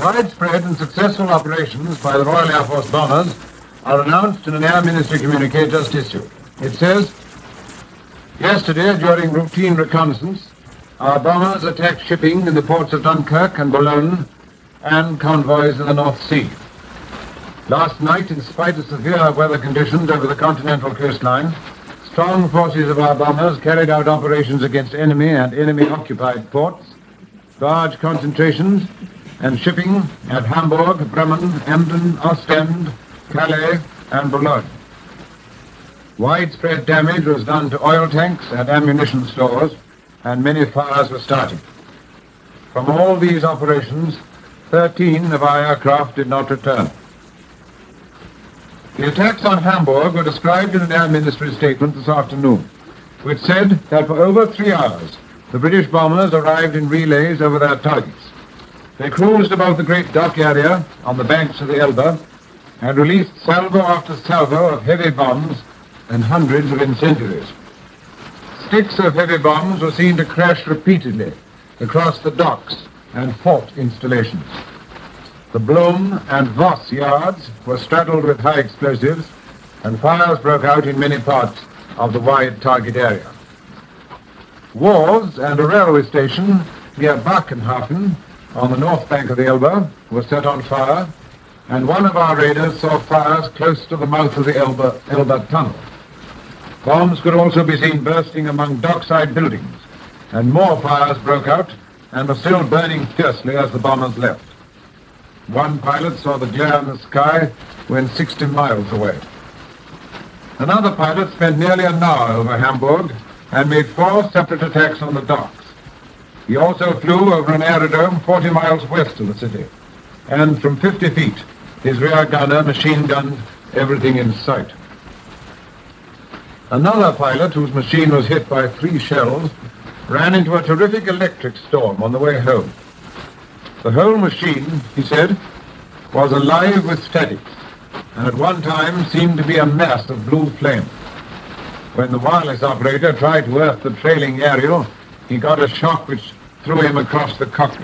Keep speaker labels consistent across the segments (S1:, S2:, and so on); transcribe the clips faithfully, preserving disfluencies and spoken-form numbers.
S1: Widespread and successful operations by the Royal Air Force bombers are announced in an Air Ministry communique just issued. It says, yesterday, during routine reconnaissance, our bombers attacked shipping in the ports of Dunkirk and Boulogne and convoys in the North Sea. Last night, in spite of severe weather conditions over the continental coastline, strong forces of our bombers carried out operations against enemy and enemy-occupied ports, large concentrations, and shipping at Hamburg, Bremen, Emden, Ostend, Calais, and Boulogne. Widespread damage was done to oil tanks and ammunition stores, and many fires were started. From all these operations, thirteen of our aircraft did not return. The attacks on Hamburg were described in an Air Ministry statement this afternoon, which said that for over three hours the British bombers arrived in relays over their targets. They cruised above the great dock area on the banks of the Elbe and released salvo after salvo of heavy bombs and hundreds of incendiaries. Sticks of heavy bombs were seen to crash repeatedly across the docks and fort installations. The Blum and Voss yards were straddled with high explosives, and fires broke out in many parts of the wide target area. Wharves and a railway station near Bakenhafen on the north bank of the Elbe were set on fire, and one of our raiders saw fires close to the mouth of the Elbe, Elbe tunnel. Bombs could also be seen bursting among dockside buildings, and more fires broke out and were still burning fiercely as the bombers left. One pilot saw the glare in the sky when sixty miles away. Another pilot spent nearly an hour over Hamburg and made four separate attacks on the docks. He also flew over an aerodrome forty miles west of the city, and from fifty feet, his rear gunner machine gunned everything in sight. Another pilot, whose machine was hit by three shells, ran into a terrific electric storm on the way home. The whole machine, he said, was alive with statics, and at one time seemed to be a mass of blue flame. When the wireless operator tried to earth the trailing aerial, he got a shock which threw him across the cockpit.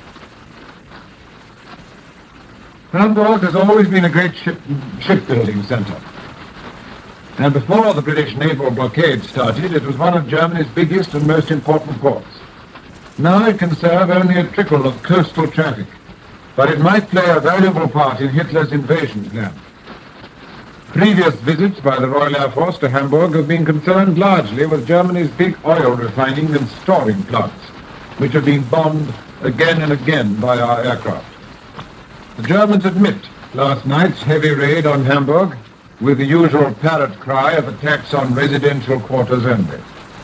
S1: Hamburg has always been a great ship, shipbuilding center. And before the British naval blockade started, it was one of Germany's biggest and most important ports. Now it can serve only a trickle of coastal traffic, but it might play a valuable part in Hitler's invasion plan. Previous visits by the Royal Air Force to Hamburg have been concerned largely with Germany's big oil refining and storing plants, which have been bombed again and again by our aircraft. The Germans admit last night's heavy raid on Hamburg with the usual parrot cry of attacks on residential quarters only.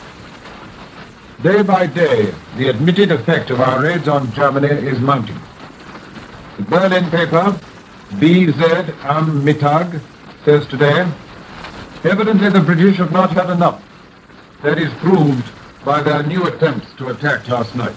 S1: Day by day, the admitted effect of our raids on Germany is mounting. The Berlin paper, B Z am Mittag, says today, evidently the British have not had enough. That is proved by their new attempts to attack last night.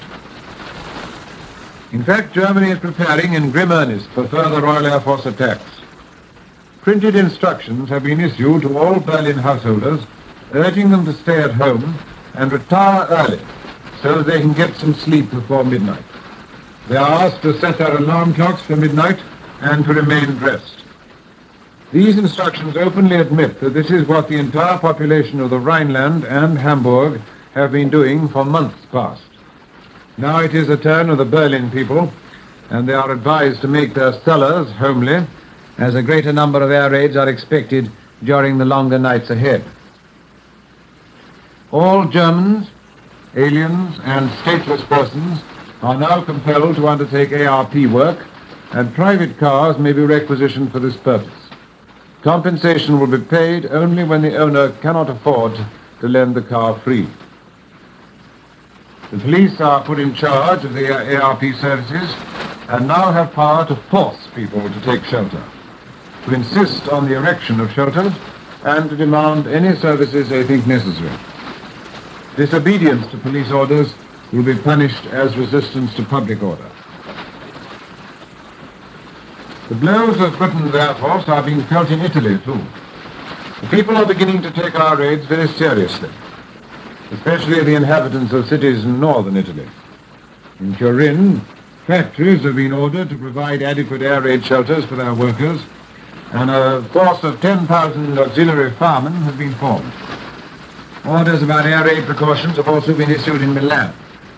S1: In fact, Germany is preparing in grim earnest for further Royal Air Force attacks. Printed instructions have been issued to all Berlin householders, urging them to stay at home and retire early so that they can get some sleep before midnight. They are asked to set their alarm clocks for midnight and to remain dressed. These instructions openly admit that this is what the entire population of the Rhineland and Hamburg have been doing for months past. Now it is the turn of the Berlin people, and they are advised to make their cellars homely, as a greater number of air raids are expected during the longer nights ahead. All Germans, aliens, and stateless persons are now compelled to undertake A R P work, and private cars may be requisitioned for this purpose. Compensation will be paid only when the owner cannot afford to lend the car free. The police are put in charge of the A R P services and now have power to force people to take shelter, to insist on the erection of shelters, and to demand any services they think necessary. Disobedience to police orders will be punished as resistance to public order. The blows of Britain's Air Force are being felt in Italy too. The people are beginning to take our raids very seriously, especially the inhabitants of cities in northern Italy. In Turin, Factories have been ordered to provide adequate air raid shelters for their workers, and a force of ten thousand auxiliary firemen has been formed. Orders about air raid precautions have also been issued in Milan.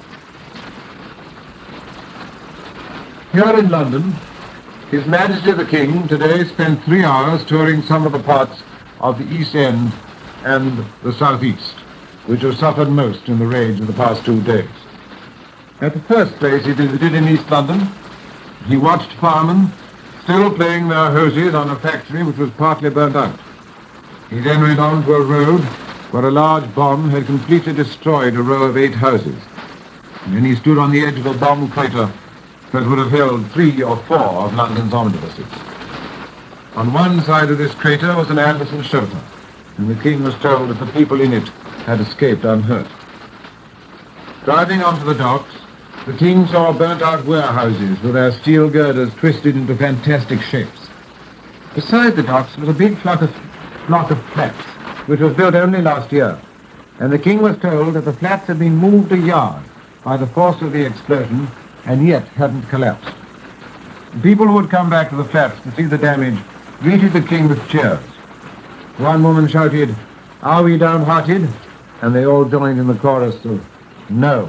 S1: Here in London, His Majesty the King today spent three hours touring some of the parts of the East End and the South East, which have suffered most in the raids of the past two days. At the first place he visited in East London, he watched firemen still playing their hoses on a factory which was partly burnt out. He then went on to a road where a large bomb had completely destroyed a row of eight houses. And then he stood on the edge of a bomb crater that would have held three or four of London's omnibuses. On one side of this crater was an Anderson shelter, and the King was told that the people in it had escaped unhurt. Driving onto the docks, the King saw burnt-out warehouses with their steel girders twisted into fantastic shapes. Beside the docks was a big flock of, flock of flats, which was built only last year, and the King was told that the flats had been moved a yard by the force of the explosion and yet hadn't collapsed. The people who had come back to the flats to see the damage greeted the King with cheers. One woman shouted, "Are we downhearted?" And they all joined in the chorus of "No."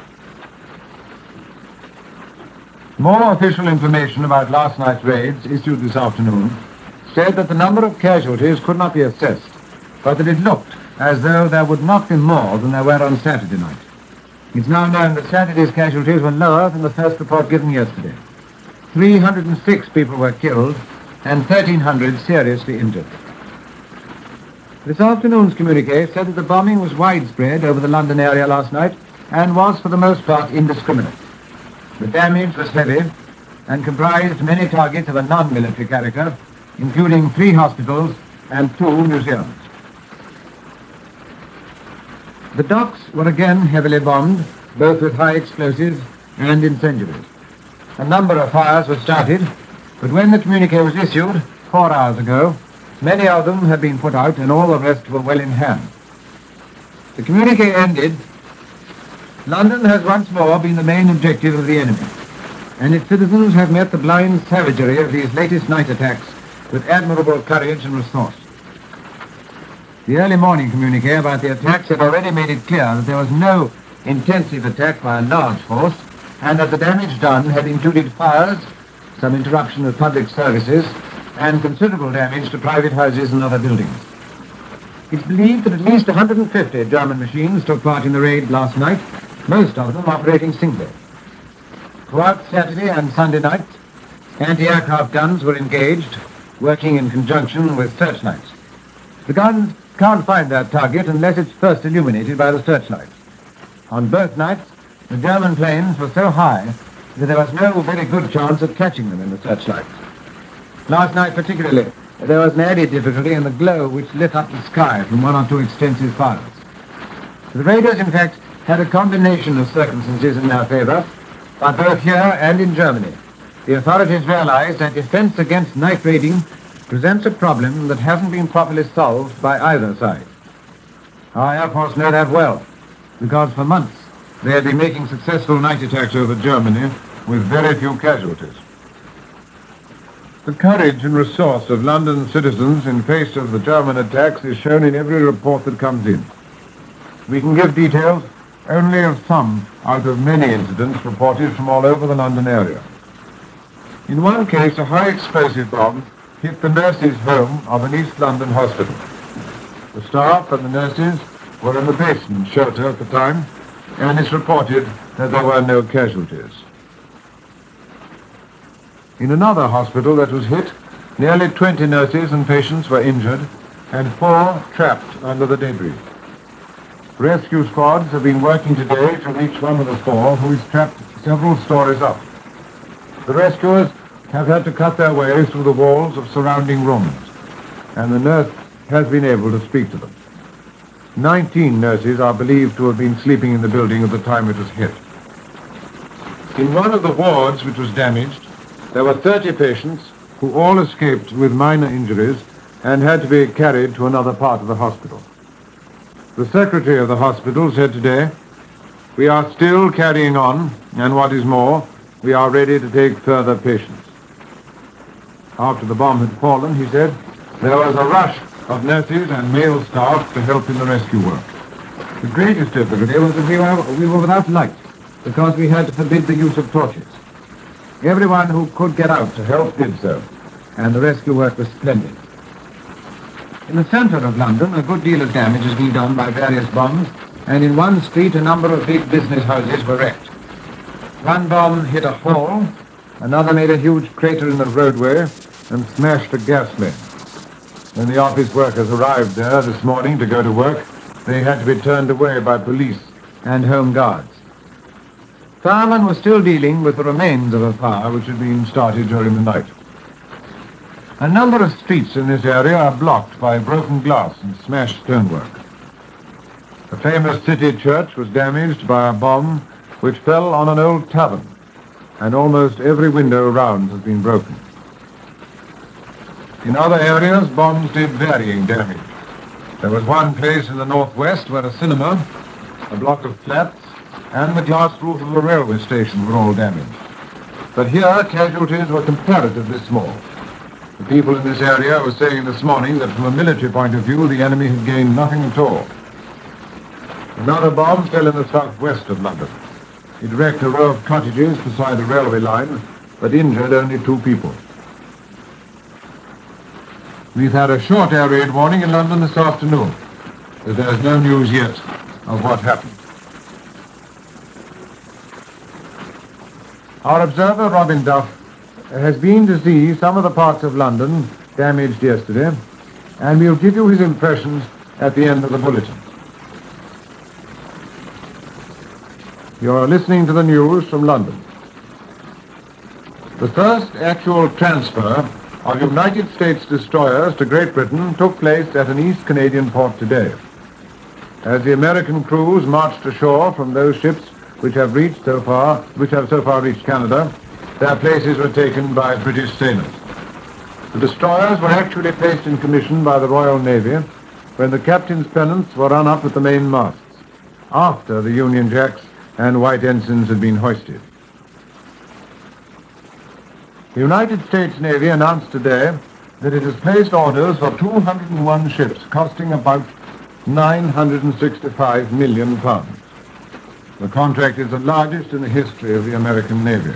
S1: More official information about last night's raids, issued this afternoon, said that the number of casualties could not be assessed, but that it looked as though there would not be more than there were on Saturday night. It's now known that Saturday's casualties were lower than the first report given yesterday. three hundred six people were killed and thirteen hundred seriously injured. This afternoon's communiqué said that the bombing was widespread over the London area last night and was for the most part indiscriminate. The damage was heavy and comprised many targets of a non-military character, including three hospitals and two museums. The docks were again heavily bombed, both with high explosives and incendiaries. A number of fires were started, but when the communiqué was issued, four hours ago, many of them had been put out and all the rest were well in hand. The communiqué ended, "London has once more been the main objective of the enemy, and its citizens have met the blind savagery of these latest night attacks with admirable courage and resource." The early morning communiqué about the attacks had already made it clear that there was no intensive attack by a large force, and that the damage done had included fires, some interruption of public services, and considerable damage to private houses and other buildings. It's believed that at least one hundred fifty German machines took part in the raid last night, most of them operating singly. Throughout Saturday and Sunday nights, anti-aircraft guns were engaged, working in conjunction with searchlights. The guns can't find their target unless it's first illuminated by the searchlights. On both nights, the German planes were so high that there was no very good chance of catching them in the searchlights. Last night particularly, there was an added difficulty in the glow which lit up the sky from one or two extensive fires. The raiders, in fact, had a combination of circumstances in their favor, but both here and in Germany, the authorities realized that defense against night raiding presents a problem that hasn't been properly solved by either side. Our Air Force know that well, because for months they had been making successful night attacks over Germany with very few casualties. The courage and resource of London citizens in face of the German attacks is shown in every report that comes in. We can give details only of some out of many incidents reported from all over the London area. In one case, a high explosive bomb hit the nurses' home of an East London hospital. The staff and the nurses were in the basement shelter at the time, and it's reported that there were no casualties. In another hospital that was hit, nearly twenty nurses and patients were injured, and four trapped under the debris. Rescue squads have been working today to reach one of the four who is trapped several stories up. The rescuers have had to cut their way through the walls of surrounding rooms, and the nurse has been able to speak to them. Nineteen nurses are believed to have been sleeping in the building at the time it was hit. In one of the wards which was damaged, there were thirty patients who all escaped with minor injuries and had to be carried to another part of the hospital. The secretary of the hospital said today, "We are still carrying on, and what is more, we are ready to take further patients. After the bomb had fallen, he said, there was a rush of nurses and male staff to help in the rescue work. The greatest difficulty was that we were, we were without light, because we had to forbid the use of torches. Everyone who could get out to help did so, and the rescue work was splendid. In the centre of London, a good deal of damage has been done by various bombs, and in one street a number of big business houses were wrecked. One bomb hit a hall, another made a huge crater in the roadway and smashed a gas main. When the office workers arrived there this morning to go to work, they had to be turned away by police and home guards. Firemen were still dealing with the remains of a fire which had been started during the night. A number of streets in this area are blocked by broken glass and smashed stonework. The famous city church was damaged by a bomb which fell on an old tavern, and almost every window around has been broken. In other areas, bombs did varying damage. There was one place in the northwest where a cinema, a block of flats, and the glass roof of a railway station were all damaged. But here, casualties were comparatively small. The people in this area were saying this morning that from a military point of view, the enemy had gained nothing at all. Another bomb fell in the southwest of London. It wrecked a row of cottages beside a railway line, but injured only two people. We've had a short air raid warning in London this afternoon, but there's no news yet of what happened. Our observer, Robin Duff, has been to see some of the parts of London damaged yesterday, and we'll give you his impressions at the end of the bulletin. You're listening to the news from London. The first actual transfer of United States destroyers to Great Britain took place at an East Canadian port today. As the American crews marched ashore from those ships which have reached so far, which have so far reached Canada, their places were taken by British sailors. The destroyers were actually placed in commission by the Royal Navy when the captain's pennants were run up at the main masts, after the Union Jacks and white ensigns had been hoisted. The United States Navy announced today that it has placed orders for two hundred one ships costing about nine hundred sixty-five million pounds. The contract is the largest in the history of the American Navy.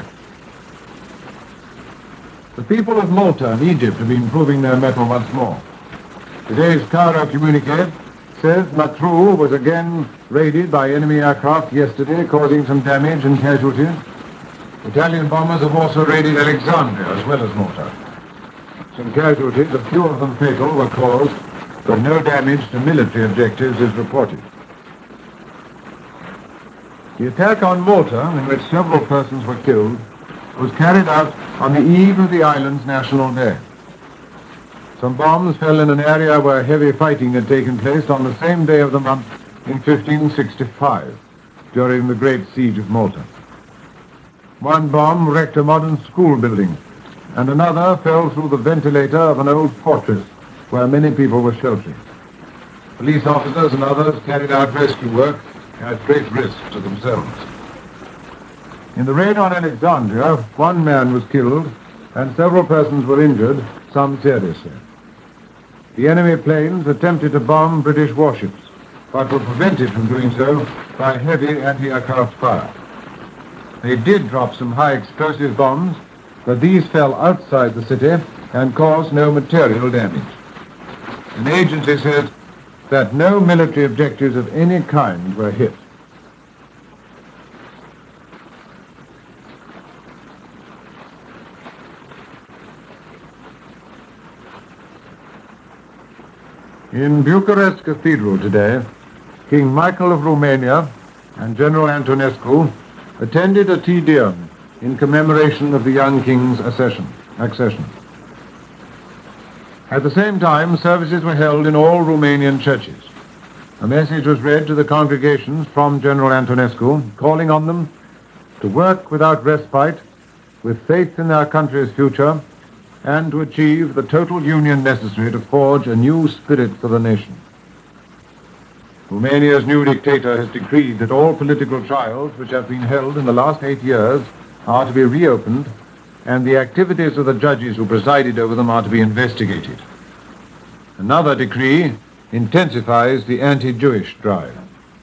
S1: The people of Malta and Egypt have been proving their mettle once more. Today's Cairo communique says Matruh was again raided by enemy aircraft yesterday, causing some damage and casualties. Italian bombers have also raided Alexandria as well as Malta. Some casualties, a few of them fatal, were caused, but no damage to military objectives is reported. The attack on Malta, in which several persons were killed, was carried out on the eve of the island's National Day. Some bombs fell in an area where heavy fighting had taken place on the same day of the month in fifteen sixty-five, during the Great Siege of Malta. One bomb wrecked a modern school building, and another fell through the ventilator of an old fortress where many people were sheltering. Police officers and others carried out rescue work at great risk to themselves. In the raid on Alexandria, one man was killed and several persons were injured, some seriously. The enemy planes attempted to bomb British warships, but were prevented from doing so by heavy anti-aircraft fire. They did drop some high explosive bombs, but these fell outside the city and caused no material damage. An agency says that no military objectives of any kind were hit. In Bucharest Cathedral today, King Michael of Romania and General Antonescu attended a Te Deum in commemoration of the young king's accession. accession. At the same time, services were held in all Romanian churches. A message was read to the congregations from General Antonescu, calling on them to work without respite, with faith in their country's future, and to achieve the total union necessary to forge a new spirit for the nation. Romania's new dictator has decreed that all political trials which have been held in the last eight years are to be reopened, and the activities of the judges who presided over them are to be investigated. Another decree intensifies the anti-Jewish drive.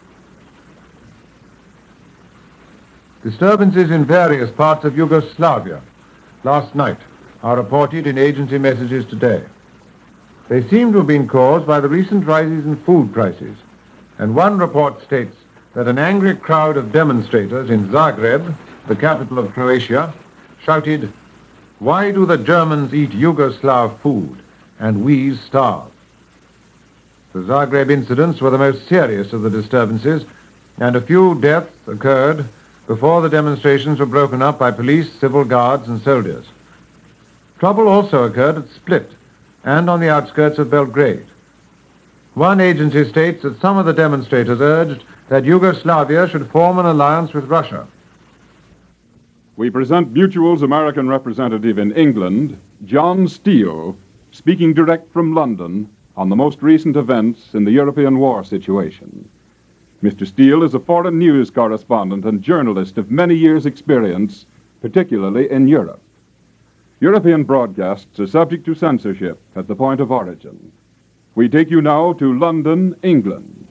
S1: Disturbances in various parts of Yugoslavia last night are reported in agency messages today. They seem to have been caused by the recent rises in food prices, and one report states that an angry crowd of demonstrators in Zagreb, the capital of Croatia, shouted, "Why do the Germans eat Yugoslav food and we starve?" The Zagreb incidents were the most serious of the disturbances, and a few deaths occurred before the demonstrations were broken up by police, civil guards, and soldiers. Trouble also occurred at Split and on the outskirts of Belgrade. One agency states that some of the demonstrators urged that Yugoslavia should form an alliance with Russia.
S2: We present Mutual's American representative in England, John Steele, speaking direct from London on the most recent events in the European war situation. Mister Steele is a foreign news correspondent and journalist of many years' experience, particularly in Europe. European broadcasts are subject to censorship at the point of origin. We take you now to London, England.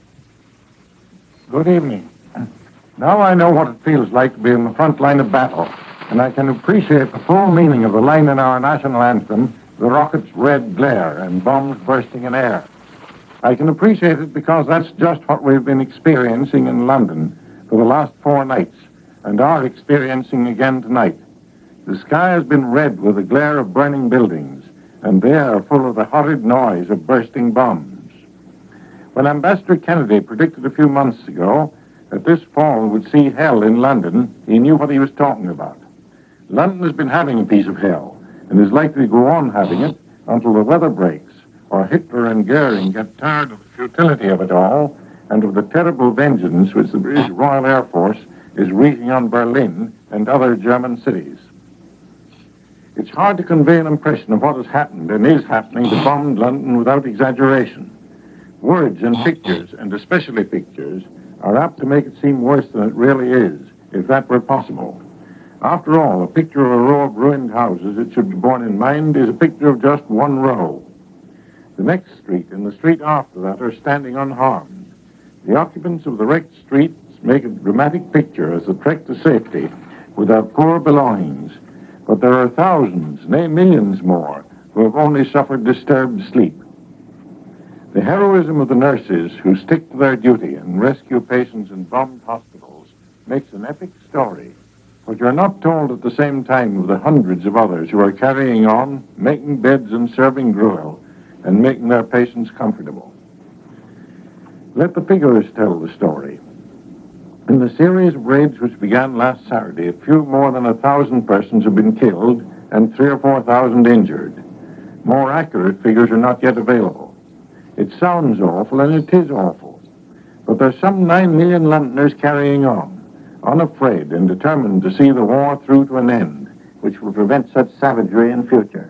S3: Good evening. Now I know what it feels like to be in the front line of battle, and I can appreciate the full meaning of the line in our national anthem, "The rocket's red glare and bombs bursting in air." I can appreciate it because that's just what we've been experiencing in London for the last four nights, and are experiencing again tonight. The sky has been red with the glare of burning buildings, and the air full of the horrid noise of bursting bombs. When Ambassador Kennedy predicted a few months ago that this fall would see hell in London, he knew what he was talking about. London has been having a piece of hell, and is likely to go on having it until the weather breaks, or Hitler and Goering get tired of the futility of it all, and of the terrible vengeance which the British Royal Air Force is wreaking on Berlin and other German cities. It's hard to convey an impression of what has happened and is happening to bombed London without exaggeration. Words and pictures, and especially pictures, are apt to make it seem worse than it really is, if that were possible. After all, a picture of a row of ruined houses, it should be borne in mind, is a picture of just one row. The next street and the street after that are standing unharmed. The occupants of the wrecked streets make a dramatic picture as they trek to safety with their poor belongings. But there are thousands, nay millions more, who have only suffered disturbed sleep. The heroism of the nurses who stick to their duty and rescue patients in bombed hospitals makes an epic story. But you're not told at the same time of the hundreds of others who are carrying on, making beds and serving gruel, and making their patients comfortable. Let the figures tell the story. In the series of raids which began last Saturday, a few more than a thousand persons have been killed and three or four thousand injured. More accurate figures are not yet available. It sounds awful, and it is awful. But there's some nine million Londoners carrying on, unafraid and determined to see the war through to an end, which will prevent such savagery in future.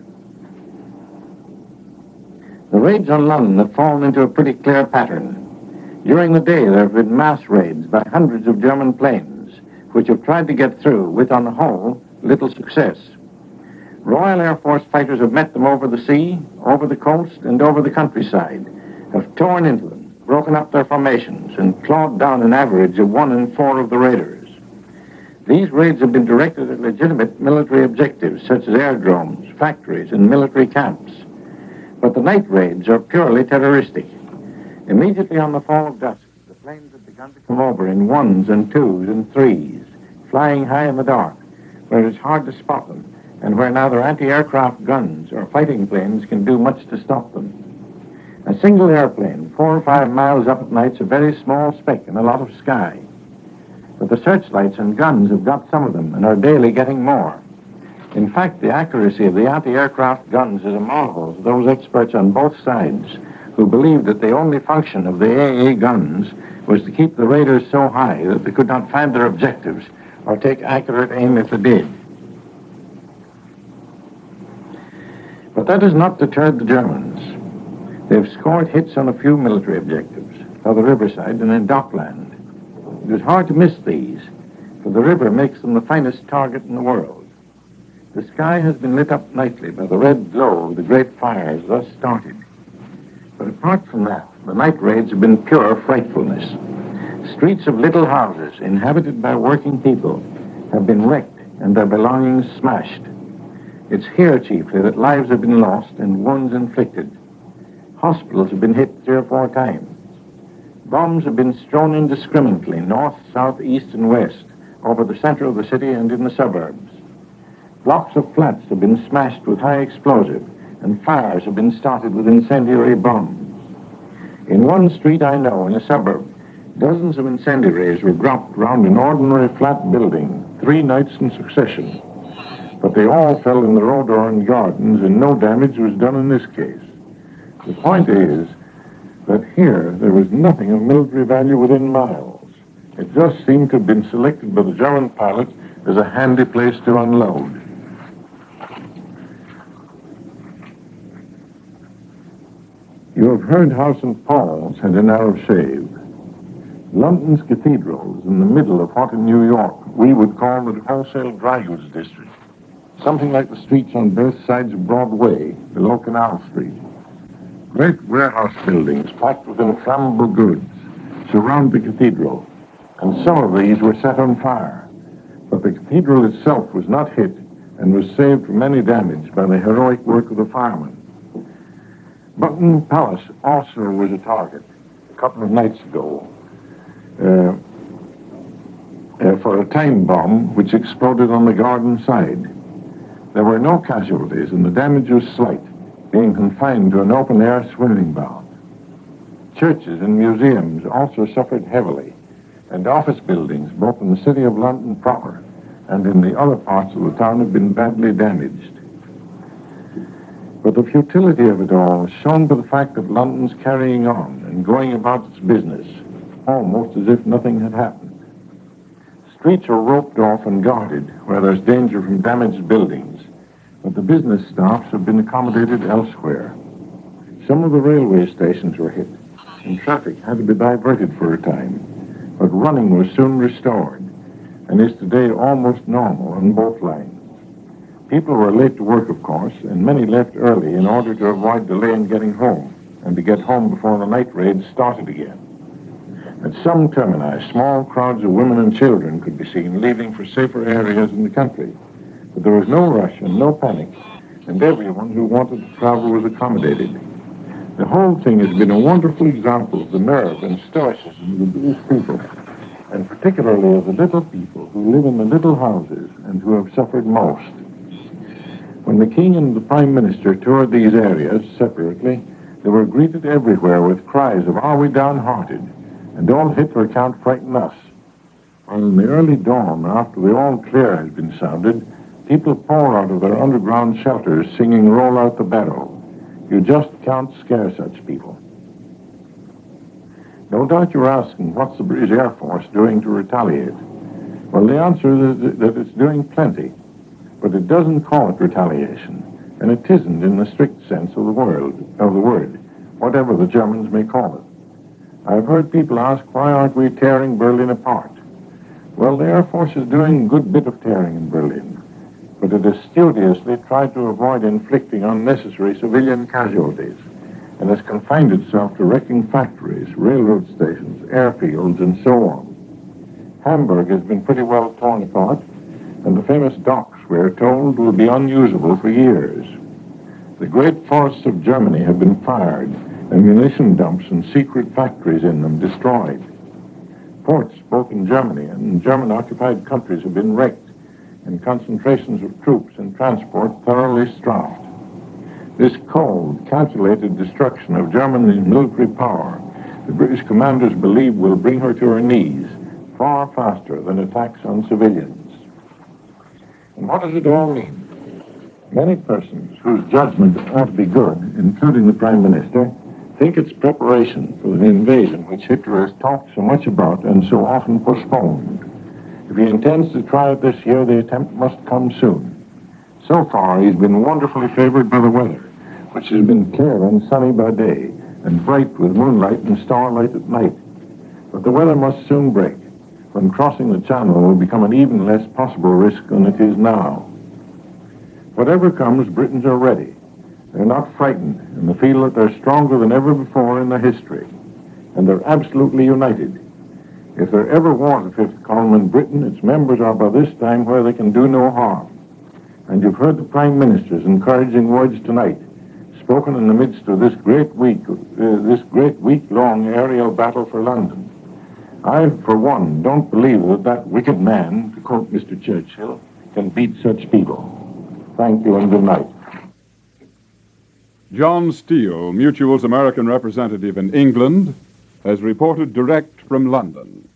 S3: The raids on London have fallen into a pretty clear pattern. During the day, there have been mass raids by hundreds of German planes, which have tried to get through with, on the whole, little success. Royal Air Force fighters have met them over the sea, over the coast, and over the countryside, have torn into them, broken up their formations, and clawed down an average of one in four of the raiders. These raids have been directed at legitimate military objectives, such as airdromes, factories, and military camps. But the night raids are purely terroristic. Immediately on the fall of dusk, the planes have begun to come over in ones and twos and threes, flying high in the dark, where it is hard to spot them, and where neither anti-aircraft guns or fighting planes can do much to stop them. A single airplane, four or five miles up at night, is a very small speck in a lot of sky. But the searchlights and guns have got some of them, and are daily getting more. In fact, the accuracy of the anti-aircraft guns is a marvel to those experts on both sides, who believed that the only function of the A A guns was to keep the raiders so high that they could not find their objectives or take accurate aim if they did. But that has not deterred the Germans. They've scored hits on a few military objectives, on the riverside and in Dockland. It was hard to miss these. for the river makes them the finest target in the world. The sky has been lit up nightly by the red glow of the great fires thus started. But apart from that, the night raids have been pure frightfulness. Streets of little houses inhabited by working people have been wrecked and their belongings smashed. It's here chiefly that lives have been lost and wounds inflicted. Hospitals have been hit three or four times. Bombs have been strewn indiscriminately north, south, east, and west over the center of the city and in the suburbs. Blocks of flats have been smashed with high explosive, and fires have been started with incendiary bombs. In one street I know, in a suburb, dozens of incendiaries were dropped round an ordinary flat building three nights in succession. But they all fell in the Rodorn Gardens, and no damage was done in this case. The point is that here there was nothing of military value within miles. It just seemed to have been selected by the German pilot as a handy place to unload. You have heard how Saint Paul's had a narrow shave. London's cathedral is in the middle of what in New York we would call the wholesale dry goods district, something like the streets on both sides of Broadway, below Canal Street. Great warehouse buildings packed with inflammable goods surround the cathedral, and some of these were set on fire. But the cathedral itself was not hit and was saved from any damage by the heroic work of the firemen. Buckingham Palace also was a target a couple of nights ago uh, uh, for a time bomb which exploded on the garden side. There were no casualties and the damage was slight, being confined to an open-air swimming bath. Churches and museums also suffered heavily, and office buildings, both in the city of London proper and in the other parts of the town, have been badly damaged. But the futility of it all is shown by the fact of London's carrying on and going about its business, almost as if nothing had happened. Streets are roped off and guarded where there's danger from damaged buildings, but the business staffs have been accommodated elsewhere. Some of the railway stations were hit, and traffic had to be diverted for a time, but running was soon restored, and is today almost normal on both lines. People were late to work, of course, and many left early in order to avoid delay in getting home, and to get home before the night raids started again. At some termini, small crowds of women and children could be seen leaving for safer areas in the country. But there was no rush and no panic, and everyone who wanted to travel was accommodated. The whole thing has been a wonderful example of the nerve and stoicism of these people, and particularly of the little people who live in the little houses and who have suffered most. When the King and the Prime Minister toured these areas separately, they were greeted everywhere with cries of, "Are we downhearted?" and "Don't Hitler can't frighten us." While in the early dawn, after the all clear has been sounded, people pour out of their underground shelters singing "Roll Out the Barrel." You just can't scare such people. No doubt you're asking, what's the British Air Force doing to retaliate? Well, the answer is that it's doing plenty. But it doesn't call it retaliation, and it isn't in the strict sense of the word, of the word, whatever the Germans may call it. I've heard people ask, why aren't we tearing Berlin apart? Well, the Air Force is doing a good bit of tearing in Berlin, but it has studiously tried to avoid inflicting unnecessary civilian casualties, and has confined itself to wrecking factories, railroad stations, airfields, and so on. Hamburg has been pretty well torn apart, and the famous docks, we're told, will be unusable for years. The great forests of Germany have been fired, and munition dumps and secret factories in them destroyed. Ports, both in Germany and in German-occupied countries, have been wrecked, and concentrations of troops and transport thoroughly strafed. This cold, calculated destruction of Germany's military power, the British commanders believe will bring her to her knees far faster than attacks on civilians. And what does it all mean? Many persons whose judgment ought to be good, including the Prime Minister, think it's preparation for the invasion which Hitler has talked so much about and so often postponed. If he intends to try it this year, the attempt must come soon. So far, he's been wonderfully favored by the weather, which has been clear and sunny by day, and bright with moonlight and starlight at night. But the weather must soon break, when crossing the Channel will become an even less possible risk than it is now. Whatever comes, Britons are ready. They're not frightened, and they feel that they're stronger than ever before in their history, and they're absolutely united. If there ever was a fifth column in Britain, its members are by this time where they can do no harm. And you've heard the Prime Minister's encouraging words tonight, spoken in the midst of this great week, uh, this great week-long aerial battle for London. I, for one, don't believe that that wicked man, to quote Mister Churchill, can beat such people. Thank you and good night.
S2: John Steele, Mutual's American representative in England, has reported direct from London.